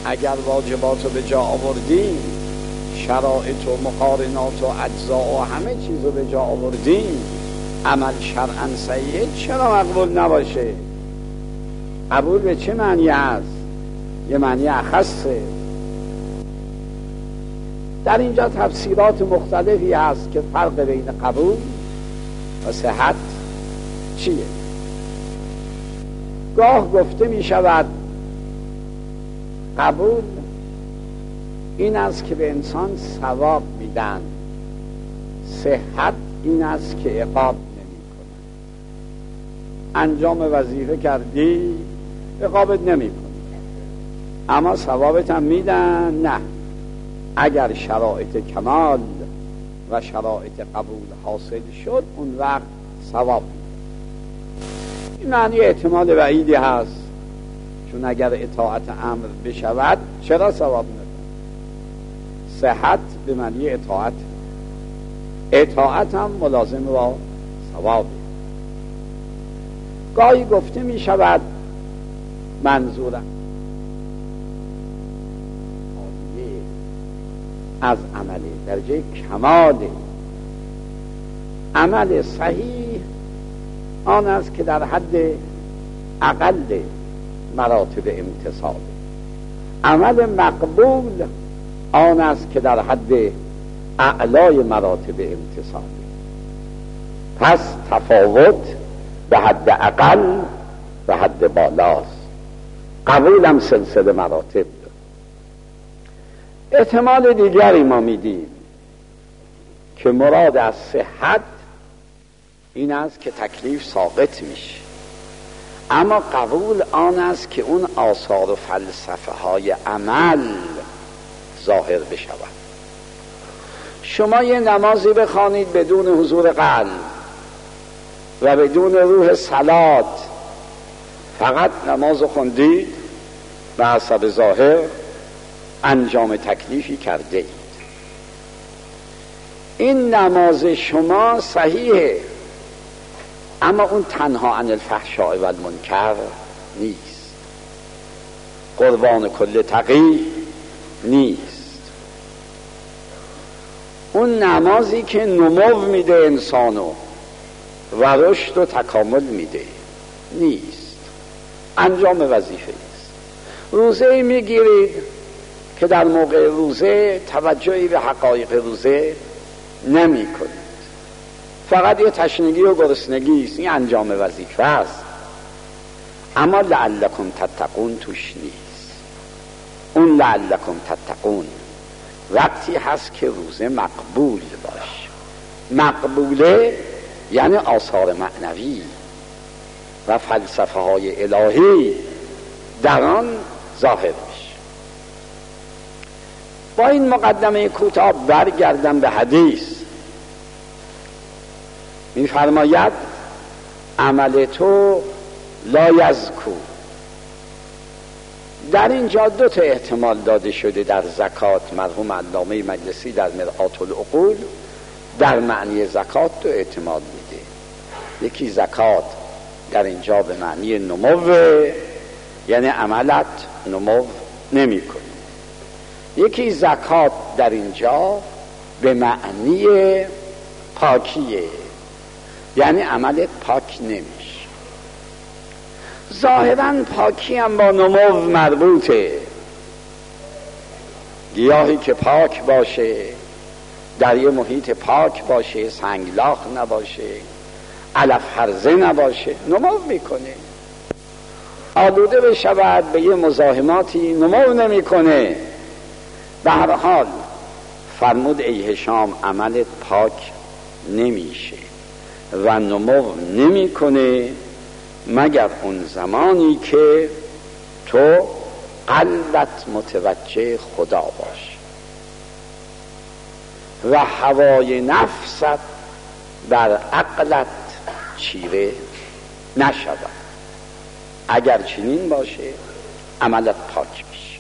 اگر واجبات رو به جا آوردیم، شرایط و مقارنات و اجزا و همه چیز رو به جا آوردیم، عمل شرعاً صحیحه، چرا مقبول نباشه؟ قبول به چه معنی است؟ یه معنی اخصه. در اینجا تفسیرات مختلفی هست که فرق بین قبول و صحت چیه. گاه گفته می شود قبول این است که به انسان ثواب میدن، صحت این است که عقاب نمی کنن. انجام وظیفه کردی عقابت نمی کنن، اما ثوابت هم میدن. نه، اگر شرایط کمال و شرایط قبول حاصل شد اون وقت ثواب میدن. این معنی احتمال بعیدی هست، چون اگر اطاعت امر بشود چرا ثواب ندن؟ صحت به معنی اطاعت، اطاعت هم ملازم با ثواب. گاهی گفته می شود منظورم از عمل درجه کمال. عمل صحیح آن است که در حد اقل مراتب امتصال. عمل مقبول آن است که در حد اعلای مراتب امتصال. پس تفاوت به حد اقل و حد بالاست. قبول هم سلسله مراتب. احتمال دیگری ما میدیم که مراد از صحت این است که تکلیف ساقط میشه، اما قبول آن است که اون آثار و فلسفه های عمل ظاهر بشود. شما یه نمازی بخوانید بدون حضور قلب و بدون روح صلات، فقط نماز خوندید و حسب ظاهر انجام تکلیفی کرده اید. این نماز شما صحیحه، اما اون تنها عن الفحشاء و المنکر نیست، قربان کل تقی نیست. اون نمازی که نمو میده انسانو و رشد و تکامل میده نیست، انجام وظیفه است. روزه میگیرید که در موقع روزه توجهی به حقایق روزه نمی کنید، فقط یه تشنگی و گرسنگی است، این انجام وظیفه است، اما لعلکم تتقون توش نیست. اون لعلکم تتقون وقتی هست که روزه مقبول باشه. مقبوله یعنی آثار معنوی و فلسفه های الهی در آن ظاهر میشه. با این مقدمه کوتاه برگردم به حدیث. می‌فرماید عمل تو لا یزکو. در اینجا دو تا احتمال داده شده در زکات. مرحوم علامه مجلسی در مرآت العقول در معنی زکات دو احتمال میده. یکی زکات در اینجا به معنی نمو، یعنی عملت نمو نمی کنه. یکی زکات در اینجا به معنی پاکیه، یعنی عملت پاک نمیشه. ظاهراً پاکی هم با نمو مربوطه. گیاهی که پاک باشه، در یه محیط پاک باشه، سنگلاخ نباشه، علف هرزه نباشه، نمو میکنه. آلوده بشود به یه مزاحماتی، نمو نمیکنه. به هر حال فرمود ای هشام عملت پاک نمیشه و نمو نمیکنه مگر اون زمانی که تو قلبت متوجه خدا باش و هوای نفست بر عقلت چیره نشود. اگر چنین باشه عملت پاک میشه.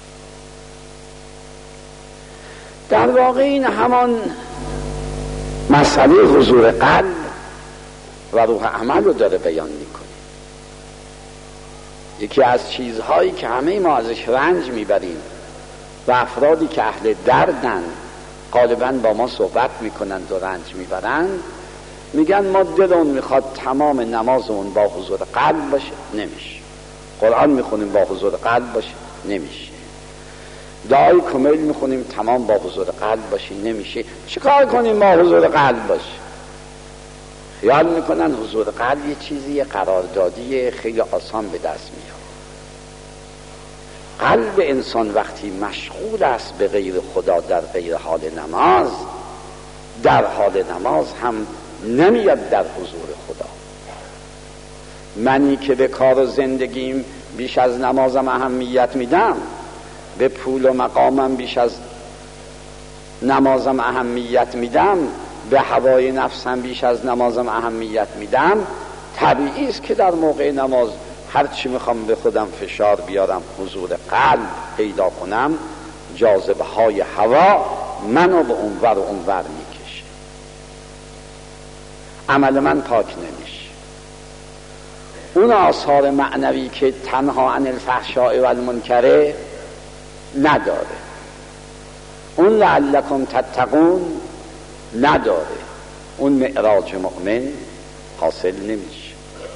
در واقع این همان مسئله حضور قلب و روح عمل رو داره بیان میکنه. یکی از چیزهایی که همه ما ازش رنج میبریم و افرادی که اهل دردن غالباً با ما صحبت میکنند و رنج میبرند، میگن ما دلمون میخواد تمام نمازمون با حضور قلب باشه، نمیشه. قرآن میخونیم با حضور قلب باشه، نمیشه. دعای کمیل میخونیم تمام با حضور قلب باشه، نمیشه. چیکار کنیم با حضور قلب باشه؟ خیال میکنن حضور قلب یه چیزی قراردادی خیلی آسان به دست میاد. قلب انسان وقتی مشغول است به غیر خدا در غیر حال نماز، در حال نماز هم نمیاد در حضور خدا. منی که به کار و زندگیم بیش از نمازم اهمیت میدم، به پول و مقامم بیش از نمازم اهمیت میدم، به هوای نفسم بیش از نمازم اهمیت میدم، طبیعی است که در موقع نماز هر چی میخوام به خودم فشار بیارم، حضور قلب پیدا کنم، جاذبه های هوا منو به اونور و اونور میکشه، عمل من پاک نمیشه. اون آثار معنوی که تنها عن الفحشاء و المنکر نداره، اون لعلکم تتقون نداره، اون معراج مؤمن حاصل نمیشه.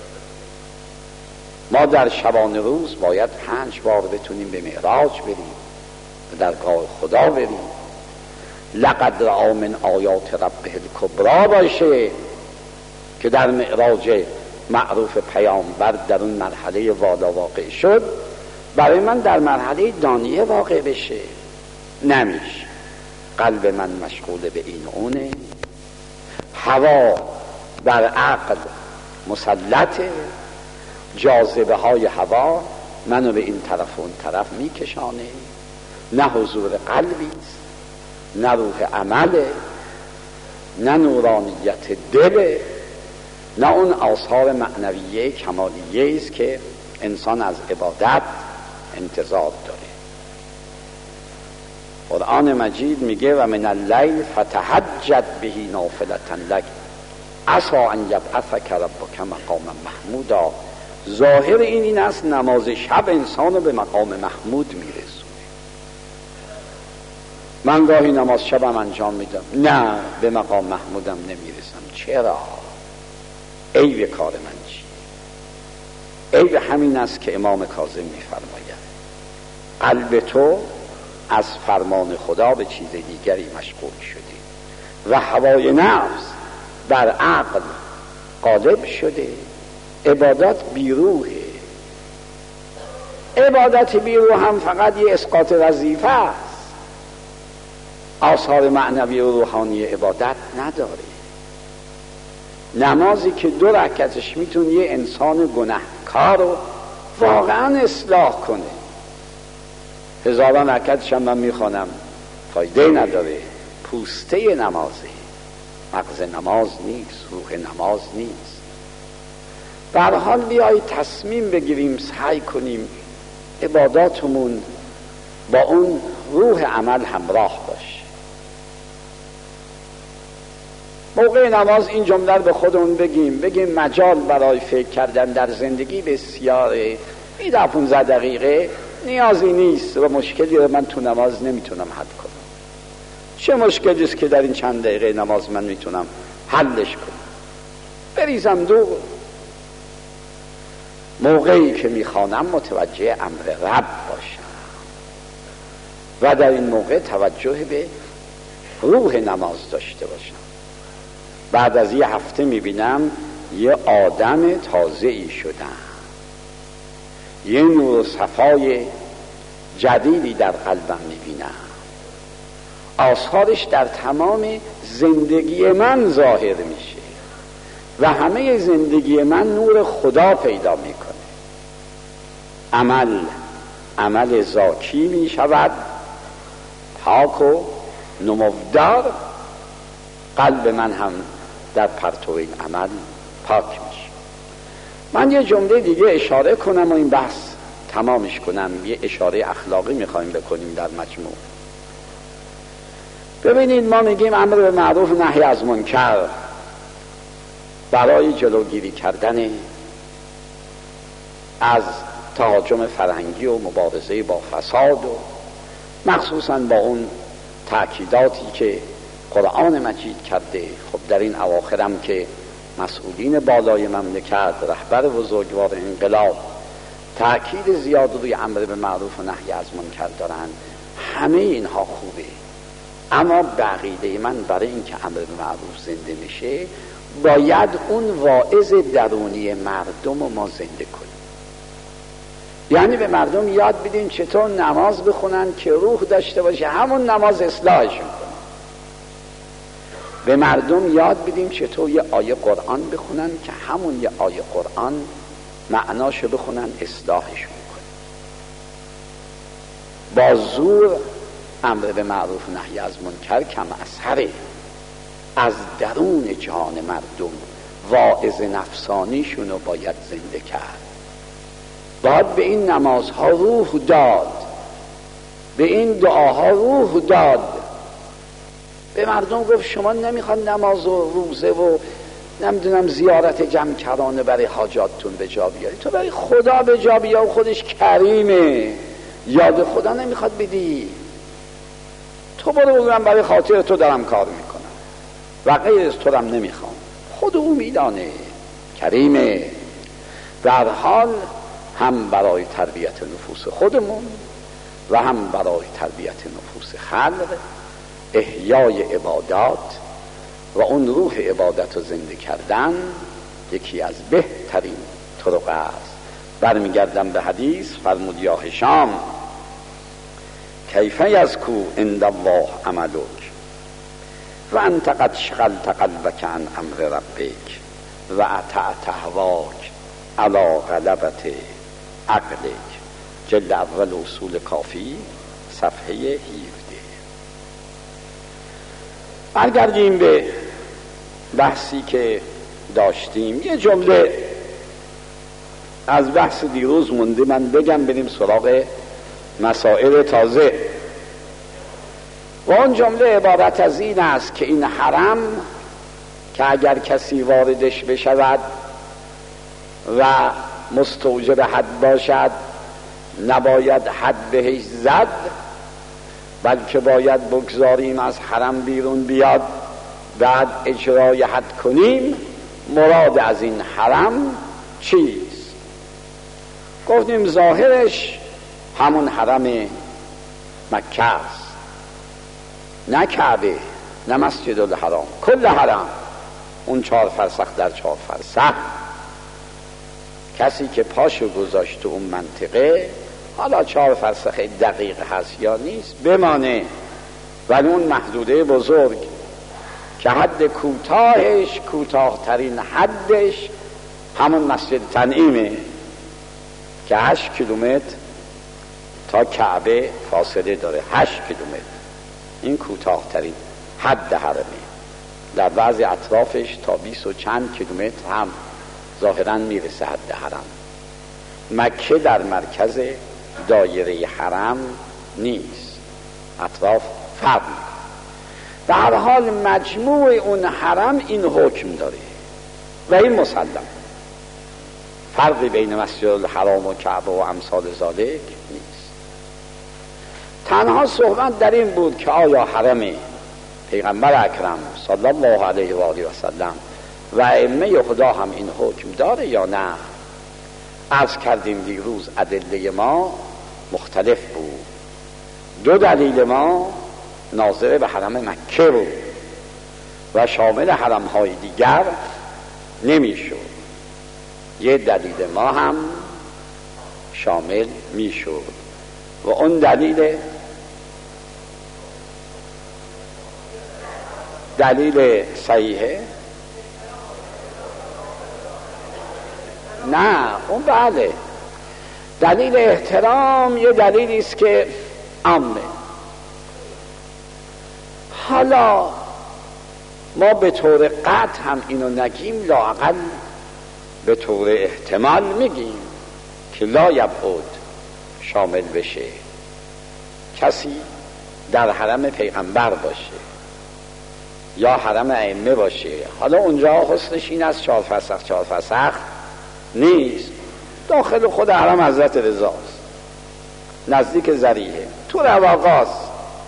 ما در شبانه روز باید 5 بار بتونیم به معراج بریم، به درگاه خدا بریم، لقد رأى من آیات ربه الکبری باشه که در معراج معروف پیامبر در اون مرحله والا واقع شد، برای من در مرحله دانیه واقع بشه، نمیشه. قلب من مشغول به این اونه، هوا بر عقل مسلطه، جاذبه های هوا منو به این طرف و اون طرف میکشانه، نه حضور قلبیست، نه روح عمله، نه نورانیت دله، نه اون آثار معنویه کمالیه است که انسان از عبادت انتظار داره. قرآن مجید میگه و من اللیل فتهجد به نافلة لک عسی ان یبعثک ربک مقاما محمودا. ظاهر این است نماز شب انسانو به مقام محمود میرسونه. من گاهی نماز شبم انجام میدم، نه به مقام محمودم نمیرسم. چرا؟ عیب کار من چی؟ عیب همین است که امام کاظم میفرماید قلب تو از فرمان خدا به چیز دیگری مشغول شده و هوای نفس بر عقل غالب شده. عبادت بیروحه. عبادت بیروح هم فقط یه اسقاط وظیفه است، آثار معنوی و روحانی عبادت نداره. نمازی که 2 رکعتش میتونه یه انسان گناهکار رو واقعا اصلاح کنه، هزاران رکعتش هم من میخوانم فایده نداره، پوسته نمازه، مغز نماز نیست، روح نماز نیست. به هر حال بیایید تصمیم بگیریم، سعی کنیم عباداتمون با اون روح عمل همراه باشه. موقع نماز این جمله رو به خودمون بگیم مجال برای فکر کردن در زندگی بسیاره، 15 دقیقه نیازی نیست و مشکلی رو من تو نماز نمیتونم حل کنم. چه مشکلی است که در این چند دقیقه نماز من میتونم حلش کنم؟ بریزم دور. موقعی که میخوانم متوجه امر رب باشم و در این موقع توجه به روح نماز داشته باشم. بعد از یه هفته میبینم یه آدم تازه‌ای شدم، یه نور و صفای جدیدی در قلبم میبینم، آثارش در تمام زندگی من ظاهر میشه و همه زندگی من نور خدا پیدا میکنه. عمل زاکی میشود، پاک و نمودار. قلب من هم در پرتو این عمل پاک میشه. من یه جمله دیگه اشاره کنم و این بحث تمامش کنم. یه اشاره اخلاقی میخوایم بکنیم در مجموع. ببینید، ما میگیم امر به معروف نهی از منکر برای جلوگیری کردن از تهاجم فرهنگی و مبارزه با فساد و مخصوصا با اون تأکیداتی که قرآن مجید کرده. خب در این اواخرم که مسئولین بالای مملکت، رهبر بزرگوار انقلاب تأکید زیاد روی امر به معروف و نهی از منکر دارن، همه اینها خوبه، اما بقیده من برای اینکه امر به معروف زنده میشه باید اون واعظ درونی مردم رو ما زنده کنیم. یعنی به مردم یاد بدیم چطور نماز بخونن که روح داشته باشه، همون نماز اصلاحشون کنه. به مردم یاد بدیم چطور یه آیه قرآن بخونن که همون یه آیه قرآن معناشو بخونن اصلاحشون کنه. با زور امر به معروف و نهی از منکر کم اثره. از درون جهان مردم واعظ نفسانیشون رو باید زنده کرد. باید به این نمازها روح داد، به این دعاها روح داد. به مردم گفت شما نمیخواد نماز و روزه و نمیدونم زیارت جمع‌کرانه برای حاجاتتون به جا بیاری، تو برای خدا به جا بیار، خودش کریمه، یاد خدا نمیخواد بدی. تو برو بگم برای خاطر تو دارم کار میکنم و غیر از تو هم نمیخوام، خود او میدانه، کریمه. در حال هم برای تربیت نفوس خودمون و هم برای تربیت نفوس خلق، احیای عبادات و اون روح عبادت رو زنده کردن یکی از بهترین طرق است. برمیگردم به حدیث، فرمود یا هشام کیف یزکو عند الله عملک و انت قد شغلت قلبک عن امر ربک و اطعت هواک علی غلبت عقلک. جلد اول اصول کافی صفحه 17. برگردیم به بحثی که داشتیم. یه جمله از بحث دیروز مونده من بگم، بریم سراغ مسائل تازه. و اون جمله عبارت از این است که این حرم که اگر کسی واردش بشود و مستوجب حد باشد نباید حد بهش زد، بلکه باید بگذاریم از حرم بیرون بیاد بعد اجرای حد کنیم. مراد از این حرم چیست؟ گفتیم ظاهرش همون حرم مکه است، نه کعبه، نه مسجد الحرام، کل حرم، اون 4 فرسخ در 4 فرسخ. کسی که پاشو گذاشت اون منطقه، حالا 4 فرسخ دقیق هست یا نیست بمانه، ولی اون محدوده بزرگ که حد کوتاهش، کوتاهترین حدش همون مسجد تنعیمه که 8 کیلومتر تا کعبه فاصله داره. 8 کیلومتر این کوتاهترین حد حرمه. در بعضی اطرافش تا 20 و چند کیلومتر هم ظاهراً میرسه حد حرم. مکه در مرکز دایره حرم نیست، اطراف فرق میکنه. به هر حال مجموع اون حرم این حکم داره و این مسلم. فرقی بین مسجد الحرام و کعبه و امثال ذالک نیست. تنها صحبت در این بود که آیا حرم پیغمبر اکرم صلی الله علیه و آله و سلم و ائمه خدا هم این حکم داره یا نه. عرض کردیم دیروز ادله ما مختلف بود. 2 دلیل ما ناظر به حرم مکه بود و شامل حرم های دیگر نمیشد. یه دلیل ما هم شامل میشد و اون دلیل صحیحه. نه اون بله، دلیل احترام یه دلیلی است که عامه. حالا ما به طور قطع هم اینو نگیم، لااقل به طور احتمال میگیم که لا یبعد شامل بشه کسی در حرم پیغمبر باشه یا حرم ائمه باشه. حالا اونجا حسنش این از 4 فرسخ نیست، داخل خود حرم حضرت رضاست. نزدیک ذریعه، تو رواقاست.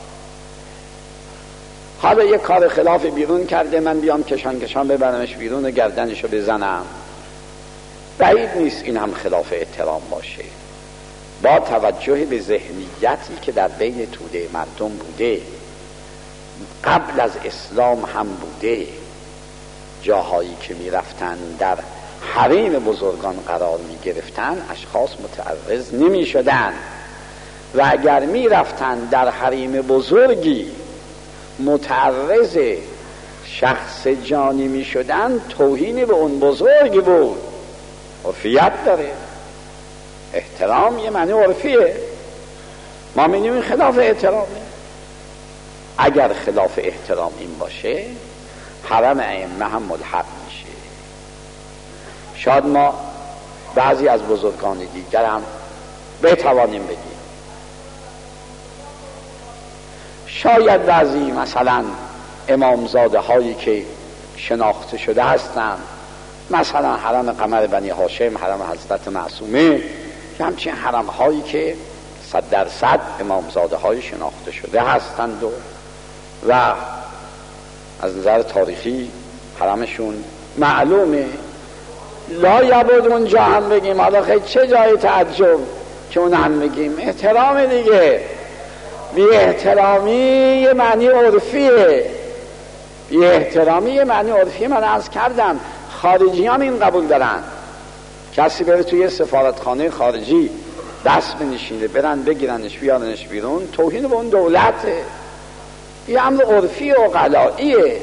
حالا یه کار خلاف بیرون کرده، من بیام کشان ببرمش بیرون و گردنشو بزنم، بعید نیست این هم خلاف احترام باشه. با توجه به ذهنیتی که در بین توده مردم بوده، قبل از اسلام هم بوده، جاهایی که می رفتن در حریم بزرگان قرار می گرفتن اشخاص متعرض نمی شدن و اگر می رفتن در حریم بزرگی متعرض شخص جانی می شدن، توهین به اون بزرگ بود. عرفیت داره، احترام یه معنی عرفیه، ما می نیم خلاف احترامه. اگر خلاف احترام این باشه حرم ائمه هم ملحق میشه. شاید ما بعضی از بزرگان دیگر هم بتوانیم بگیم، شاید بعضی مثلا امامزاده هایی که شناخته شده هستند، مثلا حرم قمر بنی هاشم، حرم حضرت معصومه، که همچین حرم هایی که 100% امامزاده های شناخته شده هستند و از نظر تاریخی حرمشون معلومه. لا یبود اونجا هم بگیم، حالا خیلی چه جای تعجب که اون هم بگیم، احترام دیگه. بی احترامی یه معنی عرفیه، بی احترامی یه معنی عرفیه. من عرض کردم خارجی هم این قبول دارن، کسی بره توی سفارتخانه خارجی دست بنشینه، برن بگیرنش بیارنش بیرون، توهین به اون دولته. یه امر عرفی و قلائیه،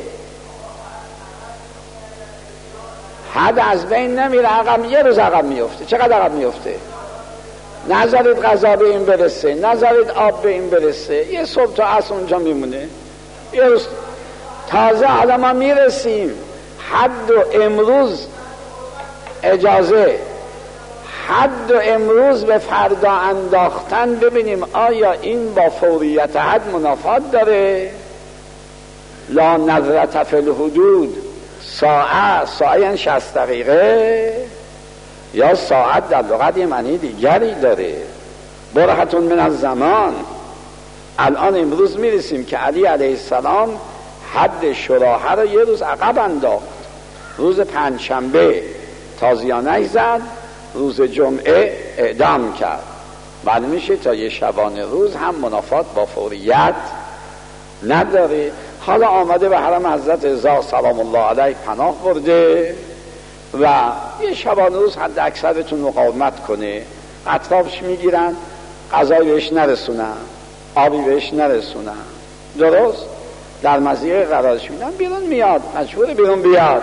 حد از بین نمیره، عقب یه روز عقب میفته. چقدر عقب میفته؟ نذارید غذا به این برسه، نذارید آب به این برسه، یه صبح تا عصر اونجا میمونه. یه روز تازه حالا ما میرسیم حد و امروز اجازه، حد و امروز به فردا انداختن، ببینیم آیا این با فوریت حد منافات داره. لا نظرت فی الحدود، ساعه یعنی 60 دقیقه، یا ساعت در لغت یه معنی دیگری داره، برهتون من الزمان. الان امروز میرسیم که علی علیه السلام حد شراحه رو یه روز عقب انداخت، روز پنجشنبه تازیانه زد، روز جمعه اعدام کرد. معلوم میشه تا یه شبانه روز هم منافات با فوریت نداره. حالا آمده به حرم حضرت رضا سلام الله علیه پناه برده و یه شبانه روز حد اکثرتون مقاومت کنه، اطرافش میگیرن، غذایی بهش نرسونن، آبی بهش نرسونن، درست در مضیقه قرارش میدن، بیرون میاد، مجبور بیرون بیاد.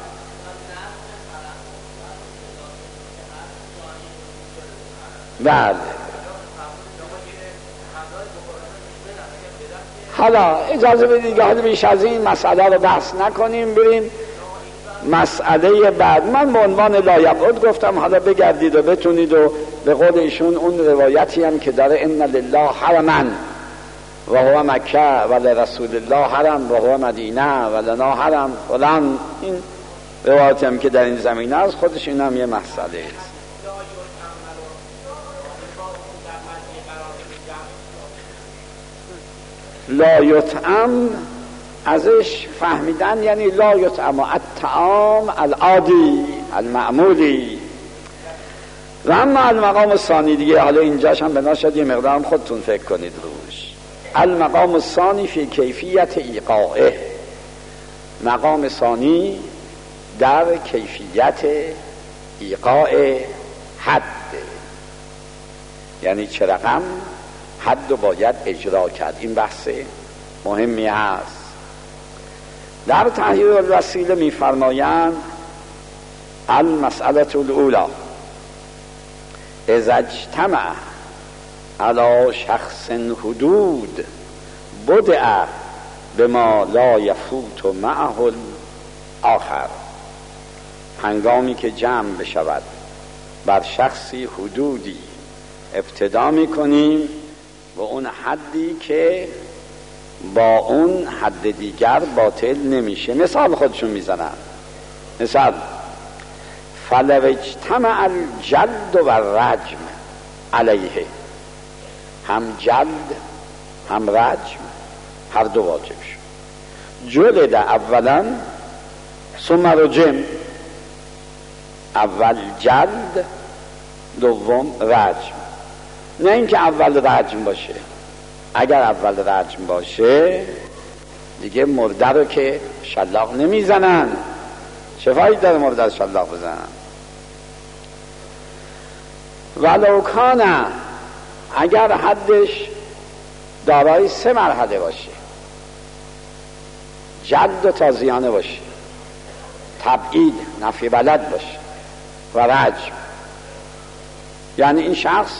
بله. حالا اجازه بدید که حالا بیش از این مسئله رو بحث نکنیم، بریم مسئله بعد. من به عنوان لایقود گفتم، حالا بگردید و بتونید و به قول ایشون اون روایتی هم که داره ان لله حرما و هو مکه و لرسول الله حرم و هو مدینه و لنا حرم فلان، این روایتی هم که در این زمینه است، خودش این هم یه مسئله است. لا یطعم ازش فهمیدن یعنی لا یطعم الطعام العادی المعمولی. و اما المقام الثانی دیگه، حالا اینجاش هم بنا شد یه مقدارم خودتون فکر کنید روش. المقام الثانی فی کیفیت ایقاعه، مقام ثانی در کیفیت ایقاع حد، یعنی چه رقم حد رو باید اجرا کرد. این بحث مهمی هست. در تحریر الوسیله میفرمایند المسئله الاولی اذا اجتمع علی شخص حدود بدع بما لا یفوت معه الاخر. هنگامی که جمع بشود بر شخصی حدودی، ابتدا میکنیم و اون حدی که با اون حد دیگر باطل نمیشه. مثال خودشون میزنن، مثال فلو اجتمع الجلد و الرجم علیه، هم جلد هم رجم هر دو واجب شد. جلد اولا ثم رجم، اول جلد دوم رجم. نه اینکه اول رجم باشه، اگر اول رجم باشه دیگه مرده رو که شلاق نمیزنن، چه فایده داره مرده رو شلاق بزنن؟ ولو کان، اگر حدش دارای 3 مرحله باشه، جلد و تازیانه باشه، تبعید نفی بلد باشه و رجم، یعنی این شخص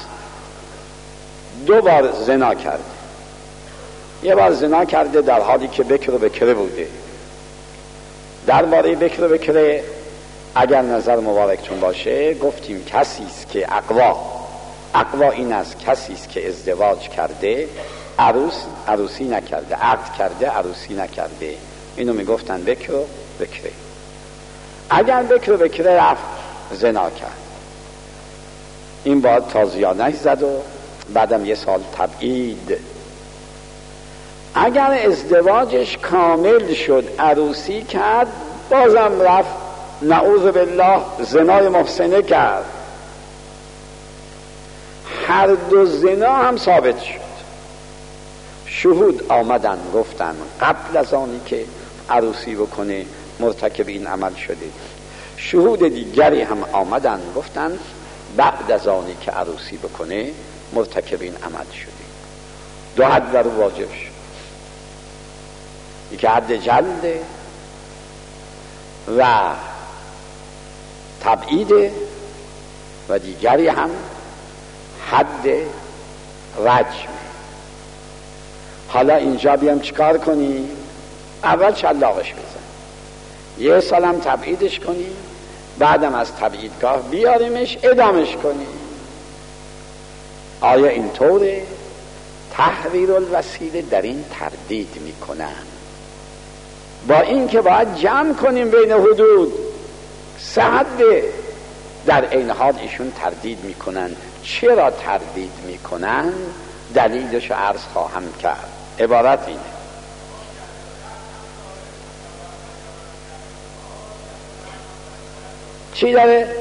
2 بار زنا کرده، یه بار زنا کرده در حالی که بکر و بکره بوده. درباره بکر و بکره اگر نظر مبارکتون باشه گفتیم کسی است که اقوا این است کسی است که ازدواج کرده عروسی نکرده، عقد کرده عروسی نکرده، اینو میگفتن بکر و بکره. اگر بکر و بکره رفت زنا کرد، این باید تازیانش زد و بعدم 1 سال تبعید. اگر ازدواجش کامل شد، عروسی کرد، بازم رفت نعوذ بالله زنای محسنه کرد، هر 2 زنا هم ثابت شد. شهود آمدن گفتن قبل از آنی که عروسی بکنه مرتکب این عمل شده، شهود دیگری هم آمدن گفتن بعد از آنی که عروسی بکنه مرتکب این عمل شده. 2 حد بر او واجب شد، یکی حد جلد و تبعید و دیگری هم حد رجم. حالا اینجا بیام چیکار کنی؟ اول شلاقش بزن، 1 سالم تبعیدش کنی، بعدم از تبعیدگاه بیاریمش ادامش کنی. آیا اینطوره؟ تحریر الوسیله در این تردید میکنن، با این که باید جمع کنیم بین حدود 3 حده، در این حال ایشون تردید میکنن. چرا تردید میکنن؟ دلیلش عرض خواهم کرد. عبارت اینه: چی داره؟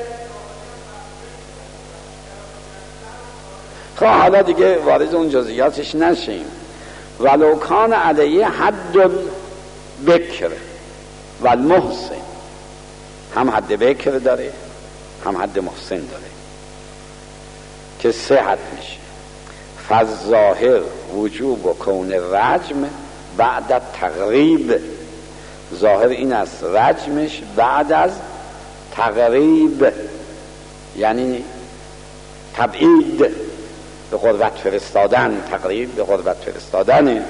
خب حالا دیگه وارد اون جزئیاتش نشیم. ولو کان علیه حد البکر و المحسن، هم حد بکر داره هم حد محسن داره که 3 حد میشه. فالظاهر وجوب و کون رجم بعد تقریب، ظاهر این است رجمش بعد از تقریب، یعنی تبعید، به قربت فرستادن. تقریب به قربت فرستادنه.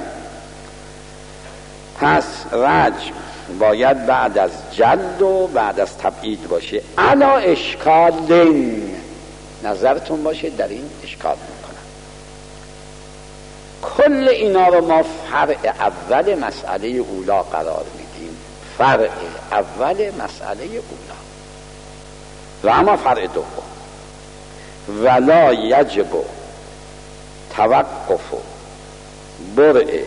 پس رجم باید بعد از جلد و بعد از تبعید باشه. علا اشکالین، نظرتون باشه در این اشکال میکنن. کل اینا رو ما فرع اول مسئله اولا قرار میدیم، فرع اول مسئله اولا. و اما فرع دوم: ولا یجب توقف برع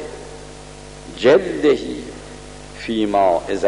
جلدهی فیما اذا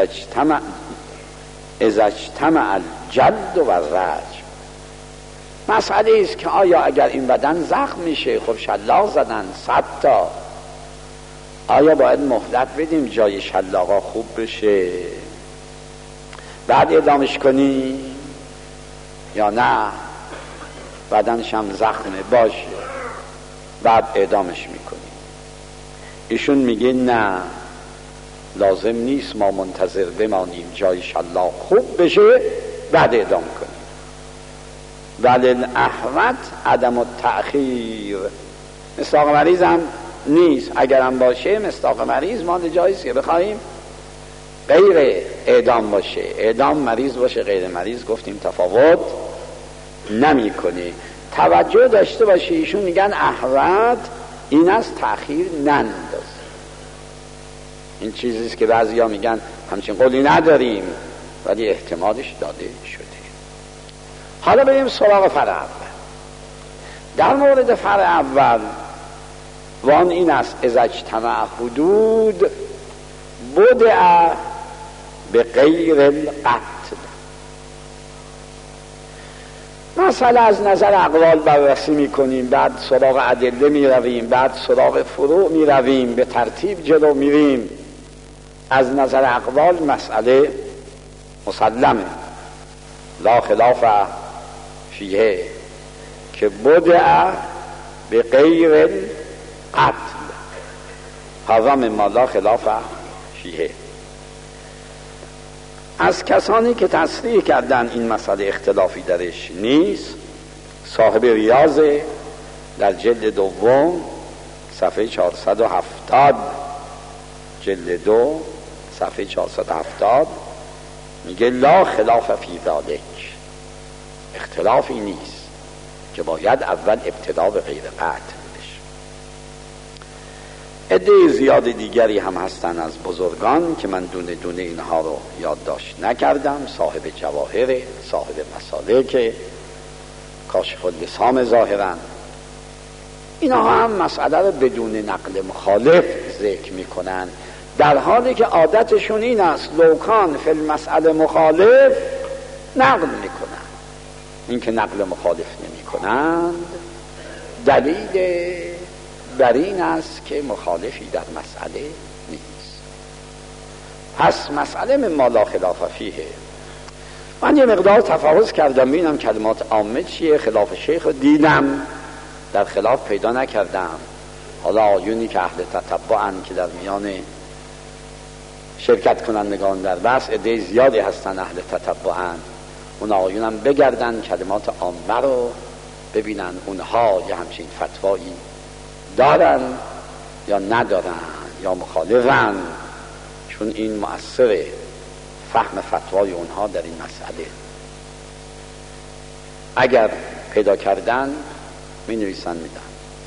اجتمع الجلد و الرجم. مسئله است که آیا اگر این بدن زخم میشه، خب شلاق زدن 100 تا، آیا باید مهلت بدیم جای شلاقا خوب بشه بعد اعدامش کنی یا نه بدنش هم زخمه باشه بعد اعدامش میکنی؟ ایشون میگه نه، لازم نیست ما منتظر بمانیم جای شلاق خوب بشه بعد اعدام کنیم. بل الاحوط عدم التأخیر. مصداق مریض هم نیست، اگرم باشه مصداق مریض ما جاییست که بخوایم غیر اعدام باشه. اعدام مریض باشه، غیر مریض گفتیم تفاوت نمی کنه. توجه داشته باشه ایشون میگن احوط این از تأخیر ننداز. این چیزیست که بعضی ها میگن همچین قولی نداریم ولی احتمالش داده شده. حالا بریم سراغ فرع اول. در مورد فرع اول وان این است اذا اجتمع حدود بدع به غیر القتل. مثلا از نظر اقوال بررسی میکنیم، بعد سراغ ادله میرویم، بعد سراغ فروع میرویم، به ترتیب جلو میریم. از نظر اقوال مسئله مسلمه، لا خلاف فیه، که بدع به غیر القتل هذا مما لا خلاف فیه. از کسانی که تصریح کردن این مسئله اختلافی درش نیست، صاحب ریاض در جلد دوم صفحه 470، جلد 2 صفحه 470 میگه لا خلاف فی ذلک، اختلافی نیست که باید اول ابتدا به غیر قتل بشه. عده زیاد دیگری هم هستن از بزرگان که من دونه دونه اینها رو یادداشت نکردم، صاحب جواهر، صاحب مسالک، کاشف اللسام ظاهرا، اینها هم مسئله رو بدون نقل مخالف ذکر میکنن، در حالی که عادتشون این است لوکان فی المسئله مخالف نقل میکنن. این که نقل مخالف نمیکنند دلیل بر این است که مخالفی در مسئله نیست. پس مسئله مما لا خلاف فیه. من یه مقدار تفاوض کردم ببینم کلمات عامه چیه، خلاف شیخ رو دیدم، در خلاف پیدا نکردم. حالا آیونی که اهل تتبعن که در میان شرکت کنندگان در بحث عده زیادی هستن اهل تتبعن، اون آیونم بگردن کلمات عامه رو ببینن اونها یه همچین فتوایی دارن یا ندارن یا مخالفن، چون این مؤثر فهم فتوای اونها در این مسئله. اگر پیدا کردن می نویسن میدن.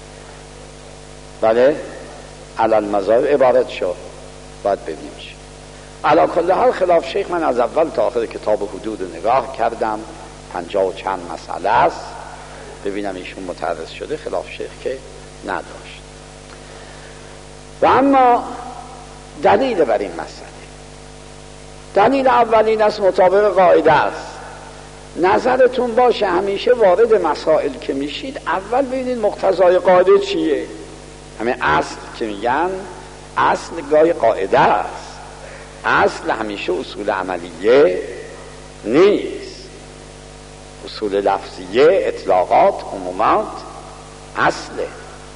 بله علل مذاهب عبارت شد، باید ببینیم چی. علا کل حال خلاف شیخ من از اول تا آخر کتاب حدود نگاه کردم، 50 و چند مسئله است، ببینم ایشون متعرض شده، خلاف شیخ که نداشت. و اما دلیل بر این مسئله، دلیل اولین است مطابق قاعده است. نظرتون باشه همیشه وارد مسائل که میشید اول ببینید مقتضای قاعده چیه. همه اصل که میگن اصل گاهی قاعده است، اصل همیشه اصول عملیه نیست، اصول لفظیه، اطلاقات، عمومات اصله.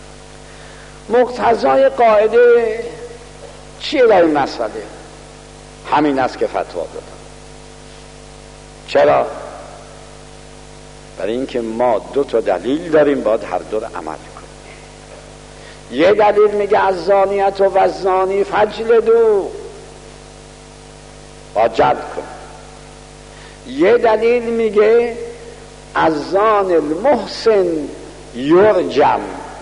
مقتضای قاعده چیه در این مسئله؟ همین است که فتوا دادم. چرا؟ برای اینکه ما 2 تا دلیل داریم، باید هر دو رو عمل کنیم. یه دلیل میگه از زانیت و الزانی فجلدوا، باید جلد کنیم. یه دلیل میگه از زان المحسن یرجم،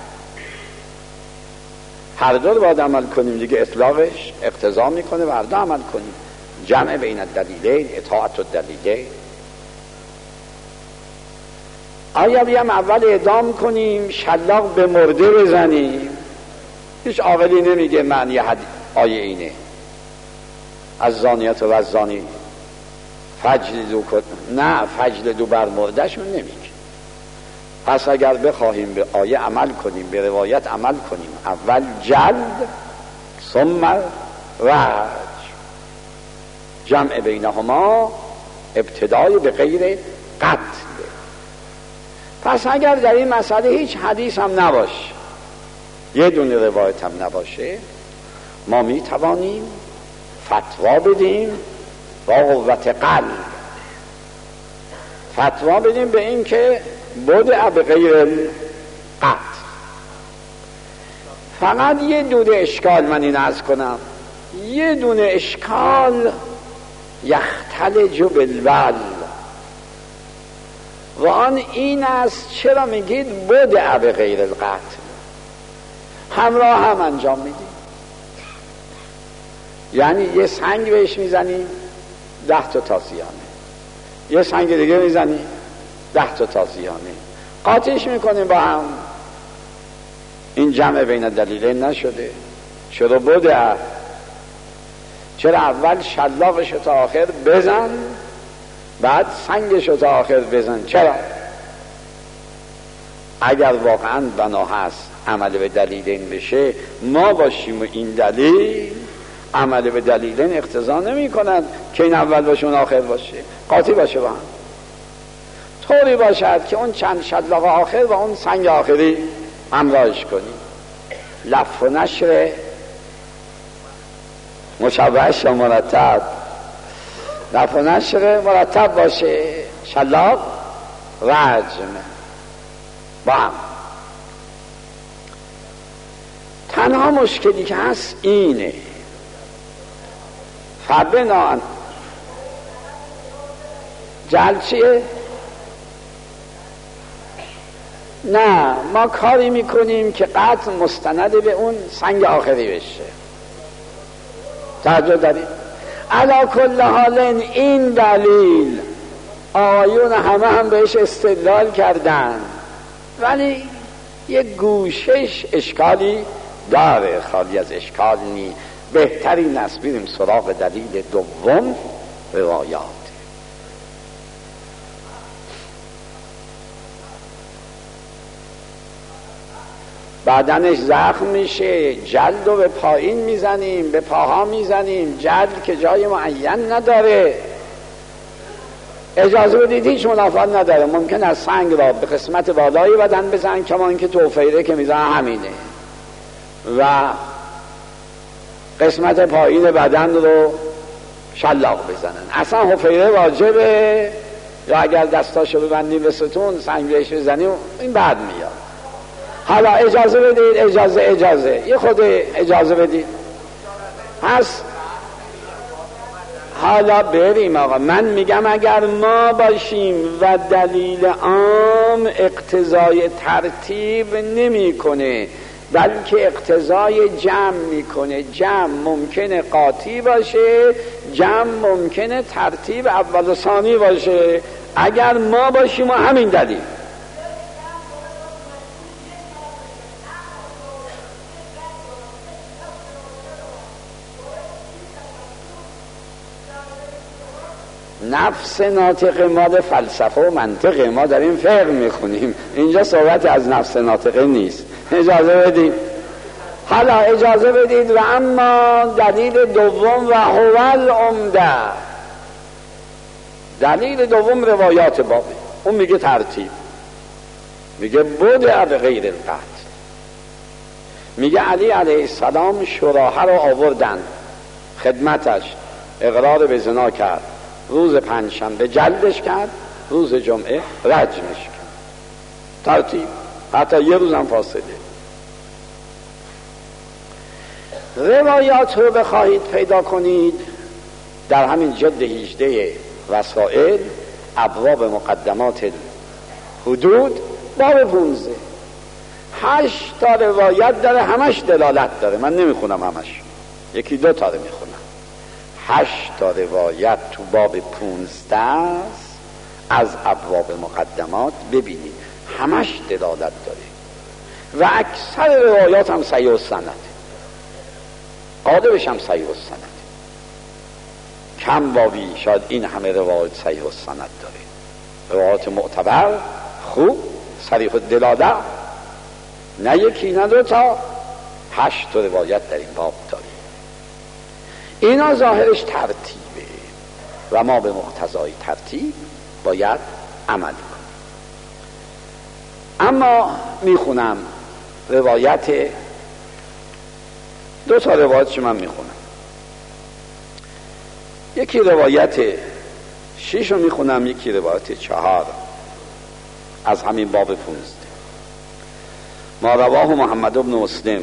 هر دو رو باید عمل کنیم دیگه، اطلاقش اقتضا میکنه و هر دو عمل کنیم. جمع بین الدلیلین، اطاعت الدلیلین. آیا بیام اول اعدام کنیم شلاق به مرده بزنیم؟ هیچ عاقلی نمیگه معنی آیه اینه از زانیت و از زانی فجلدو کن، نه فجلدو بر مردهشون نمیگه. پس اگر بخواهیم به آیه عمل کنیم، به روایت عمل کنیم، اول جلد ثم رجم، جمع بینهما ابتدای به غیر قتل. پس اگر در این مسئله هیچ حدیث هم نباشه، یه دونه روایت هم نباشه، ما می توانیم فتوا بدیم با قوت قلب، فتوا بدیم به این که بدع به غیر قتل. فقط یه دونه اشکال من این عرض کنم، یه دونه اشکال یختلج بالول، و آن این است چرا میگید بدع به غیر القتل، همراه هم انجام میدیم. یعنی یه سنگ بهش میزنیم 10 تا تازیانه، یه سنگ دیگه میزنیم 10 تا تازیانه، قاطعش میکنیم با هم. این جمع بین دلیلین نشده. چرا بوده؟ چرا اول شلاقش تا آخر بزن بعد سنگش تا آخر بزن؟ چرا؟ اگر واقعا بنا هست عمل به دلیلین بشه، ما باشیم و این دلیل، عمل به دلیلین اقتضا نمی کند که این اول باشه اون آخر باشه، قاطی باشه با هم. طوری باشد که اون چند شلاق آخر و اون سنگ آخری همراهش کنی. لف و نشر مشابهش یا مرتب، لف و نشر مرتب باشه، شلاق رجم با هم. تنها مشکلی که هست اینه، فبنان جل چیه؟ نه، ما کاری میکنیم که قطع مستند به اون سنگ آخری بشه. توجه دارید؟ علا کل حال این دلیل آیون همه هم بهش استدلال کردن، ولی یک گوشش اشکالی داره، خالی از اشکال نی. بهترین است بریم سراغ دلیل دوم، روایات. بدنش زخم میشه، جلد رو به پایین میزنیم، به پاها میزنیم، جلد که جای معین نداره، اجازه بدید هیچ منافات نداره. ممکن است سنگ را به قسمت بالای بدن بزن، کمان که توفیره که میزن همینه، و قسمت پایین بدن رو شلاق بزنن. اصلا حفیره واجبه، یا اگر دستاشو ببندیم به ستون سنگ بهش بزنیم این بعد میاد. حالا اجازه بدید، اجازه یه خود اجازه بدید هست. حالا بریم آقا، من میگم اگر ما باشیم و دلیل عام اقتضای ترتیب نمی کنه بلکه اقتضای جمع میکنه، جمع ممکنه قاطی باشه، جمع ممکنه ترتیب اول و ثانی باشه. اگر ما باشیم و همین دلیل نفس ناطق مال فلسفه و منطق، ما داریم فقه میخونیم، اینجا صحبت از نفس ناطقه نیست. اجازه بدید، حالا اجازه بدید. و اما دلیل دوم و هو العمده، دلیل دوم روایات بابی، اون میگه ترتیب، میگه بوده به غیر القتل. میگه علی علیه السلام شراحه رو آوردن خدمتش، اقرار به زنا کرد، روز پنجشنبه جلدش کرد، روز جمعه رجمش کرد. ترتیب، حتی یه روز هم فاصله. روایات رو بخواهید پیدا کنید در همین جلد 18 وسائل، ابواب مقدمات حدود، باب 15 8 تا روایت داره، همش دلالت داره. من نمیخونم همش، یکی دو تا رو میخونم. 8 تا روایت تو باب 15 است از ابواب مقدمات، ببینید همش دلالت داره و اکثر روایات هم صحیح السند، غالبش هم صحیح السند. کم بابی شاید این همه روایت صحیح السند داره، روایات معتبر خوب صریح الدلاله، نه یکی نه دو تا، 8 تا روایت در این باب داره. اینا ظاهرش ترتیبه و ما به مقتضای ترتیب باید عمل کنیم. اما میخونم روایت، دو تا روایتش من میخونم. یکی روایت 6 رو میخونم، یکی روایت 4 از همین باب 15. ما رواه محمد بن مسلم،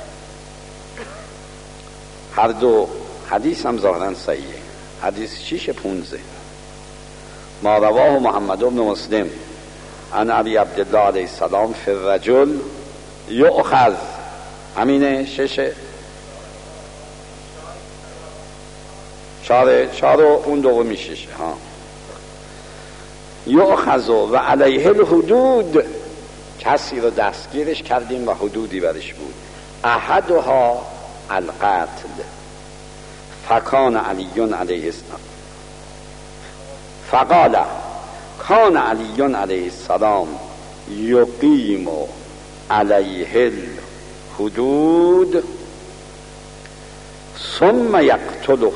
هر دو حدیث هم ظاهرا صحیحه. حدیث 6 15 ما رواه محمد بن مسلم عن ابی عبدالله علیه السلام فی الرجل یؤخذ، همینه 6 4 و اون دومی 6 یؤخذ و علیه الحدود، کسی رو دستگیرش کردیم و حدودی برش بود. احدها القتل، فکان علی علیه السلام فقال کان علی علیه السلام یقیم علیه الحدود ثم یقتله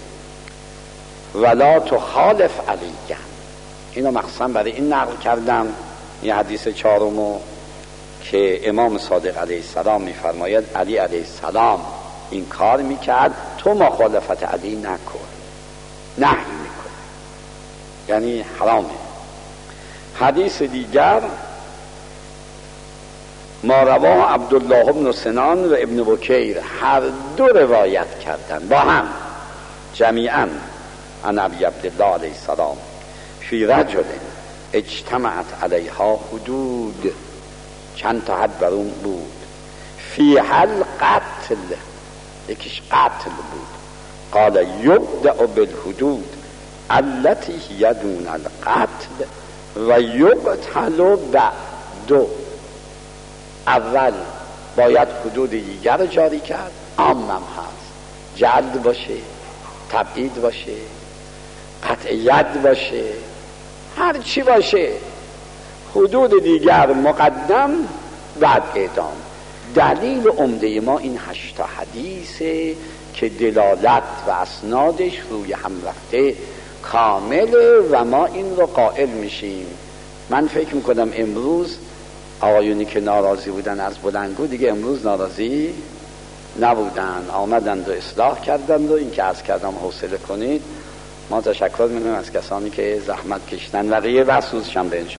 ولا تخالف علیه. اینو مخصوصا برای این نقل کردم، یه حدیث چهارمو که امام صادق علیه السلام میفرماید علی علیه السلام این کار میکرد، تو مخالفت علی نکن، نهی میکنه، یعنی حرامه. حدیث دیگر ما رواه عبدالله بن سنان و ابن بکیر، هر دو روایت کردن با هم جمیعا عن ابی عبدالله علیه السلام فی رجل اجتمعت علیها حدود، چند تا حد بر اون بود، فی حل قتل، یکیش قتل بود. قال یبدأ بالحدود التي هي دون القتل و یقتل بعد. اول باید حدود دیگر رو جاری کرد، عامم هست، جلد باشه، تبعید باشه، قطع ید باشه، هر چی باشه، حدود دیگر مقدم بعد اعدام. دلیل عمده ما این 8 حدیثه که دلالت و اسنادش روی هم رفته کامله و ما این رو قائل میشیم. من فکر میکنم امروز آقایونی که ناراضی بودن از بلندگو دیگه امروز ناراضی نبودن، آمدند و اصلاح کردند و این که عرض کردم حوصله کنید. ما تشکر میکنیم از کسانی که زحمت کشیدن و غیر و سوزشان به